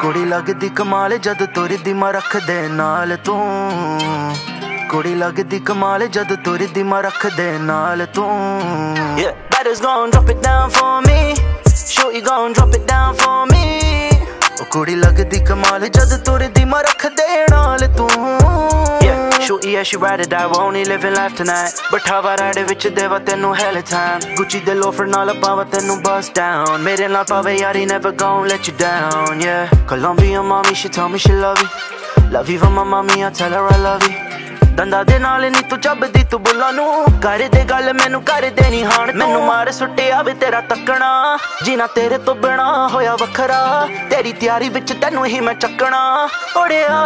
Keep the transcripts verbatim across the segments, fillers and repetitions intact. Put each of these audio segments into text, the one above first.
कुड़ी लगदी कमाल जद तुरदी मैं रख दे नाल तू कुड़ी लगदी कमाल जद तुरदी मैं रख दे नाल तू Yeah, badders gon' drop it down for me Shorty gon' drop it down for me ओ कुड़ी लगदी कमाल जद तुरदी मैं रख दे नाल तू Yeah, shorty yeah she ride or die, we're only living life tonight Bਠਾਵਾ ride ਵਿੱਚ ਦੇਵਾ ਤੈਨੂੰ hella time Gucci ਦੇ loafer ਨਾਲ ਪਾਵਾ ਤੈਨੂੰ bust down ਮੇਰੇ ਨਾਲ ਪਾਵੇ ਯਾਰੀ never gon' let you down Yeah, Colombian mommy she told me she love you Love you for my mommy I tell her I love you ਦੰਦਾਂ ਦੇ ਨਾਲ ਨੀ ਤੂੰ ਚੱਬਦੀ ਤੂੰ ਬੁੱਲਾਂ ਨੂੰ ਕਰਦੇ ਗੱਲ ਮੈਨੂੰ ਕਰਦੇ ਨੀ ਹਾਣ ਮੈਨੂੰ ਮਾਰ ਸੁੱਟਿਆ ਵੇ ਤੇਰਾ ਤੱਕਣਾ ਜੀਣਾ ਤੇਰੇ ਤੋਂ ਬਿਨਾ ਹੋਇਆ ਵੱਖਰਾ ਤੇਰੀ ਤਿਆਰੀ ਵਿੱਚ ਤੈਨੂੰ ਹੀ ਮੈਂ ਚੱਕਣਾ ਓੜਿਆ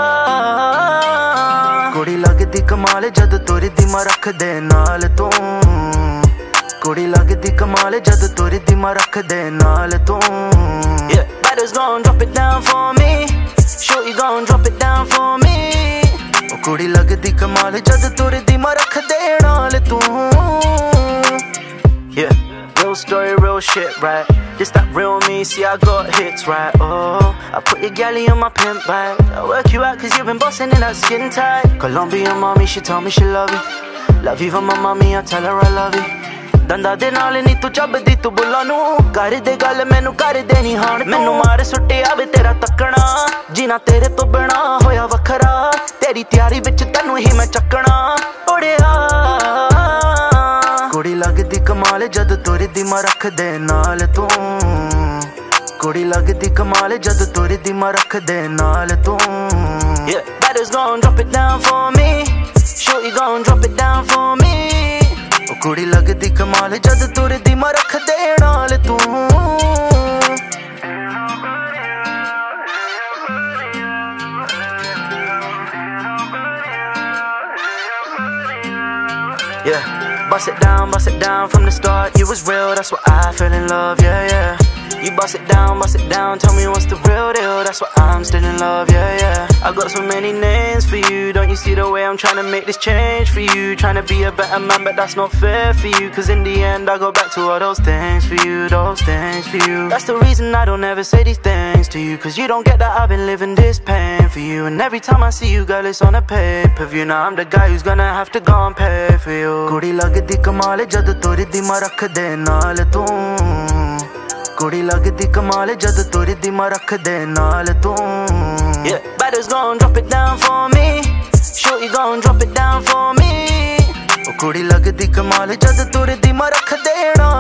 ਕੁੜੀ ਲੱਗਦੀ ਕਮਾਲ ਜਦ ਤੁਰਦੀ ਮੈਂ ਰੱਖ ਦੇ ਨਾਲ ਤੂੰ ਕੁੜੀ ਲੱਗਦੀ ਕਮਾਲ ਜਦ ਤੁਰਦੀ ਮੈਂ ਰੱਖ ਦੇ ਨਾਲ ਤੂੰ Yeah, badders gon' drop it down for me Shorty gon' drop it down for me ओ कुड़ी लगदी कमाल जद तुरदी मैं रख दे नाल तू Yeah, real story, real shit, right? This that real me, see I got hits, right? Oh, I put your galley on my pimp bag I work you out cause you been bossing in that skin tight Colombian mommy, she told me she love you Love you for my mommy, I tell her I love you ਦੰਦਾਂ ਦੇ ਨਾਲ ਨੀ ਤੂੰ ਚੱਬਦੀ ਤੂੰ ਬੁੱਲਾਂ ਨੂੰ ਕਰਦੇ ਗੱਲ ਮੈਨੂੰ ਕਰਦੇ ਨੀ ਹਾਣ ਮੈਨੂੰ ਮਾਰ ਸੁੱਟਿਆ ਵੇ ਤੇਰਾ ਤੱਕਣਾ ਜੀਣਾ ਤੇਰੇ ਤੋਂ ਬਿਨਾ ਹੋਇਆ ਵੱਖਰਾ ਤੇਰੀ ਤਿਆਰੀ ਵਿੱਚ ਤੈਨੂੰ ਹੀ ਮੈਂ ਚੱਕਣਾ ਓੜਿਆ ਕੁੜੀ ਲੱਗਦੀ ਕਮਾਲ ਜਦ ਤੁਰਦੀ ਮੈਂ ਰੱਖ ਦੇ ਨਾਲ ਤੂੰ ਕੁੜੀ ਲੱਗਦੀ ਕਮਾਲ ਜਦ ਤੁਰਦੀ ਮੈਂ ਰੱਖ ਦੇ ਨਾਲ ਤੂੰ Yeah, badders gon' drop it down for me Shorty gon' drop it down for me ओ कुड़ी लगदी कमाल जद तुरदी मैं रख दे नाल तू Yeah, bust it down, bust it down from the start You was real, that's why I fell in love, yeah, yeah You bust it down, bust it down, tell me what's the real deal That's why I'm still in love, yeah, yeah I got so many names for you Don't you see the way I'm trying to make this change for you Trying to be a better man, but that's not fair for you Cause in the end I go back to all those things for you Those things for you That's the reason I don't ever say these things to you Cause you don't get that I've been living this pain for you And every time I see you, girl, it's on a pay-per-view Now I'm the guy who's gonna have to go and pay for you ਕੁੜੀ ਲੱਗਦੀ ਕਮਾਲ ਜਦ ਤੁਰਦੀ ਮੈਂ ਰੱਖ ਦੇ ਨਾਲ ਤੂੰ ਕੁੜੀ ਲੱਗਦੀ ਕਮਾਲ ਜਦ ਤੁਰਦੀ ਮੈਂ ਰੱਖ ਦੇ ਨਾਲ ਤੂੰ Yeah, badders gon' drop it down for me Shorty gon' drop it down for me ਉਹ ਕੁੜੀ ਲੱਗਦੀ ਕਮਾਲ ਜਦ ਤੁਰਦੀ ਮੈਂ ਰੱਖ ਦੇ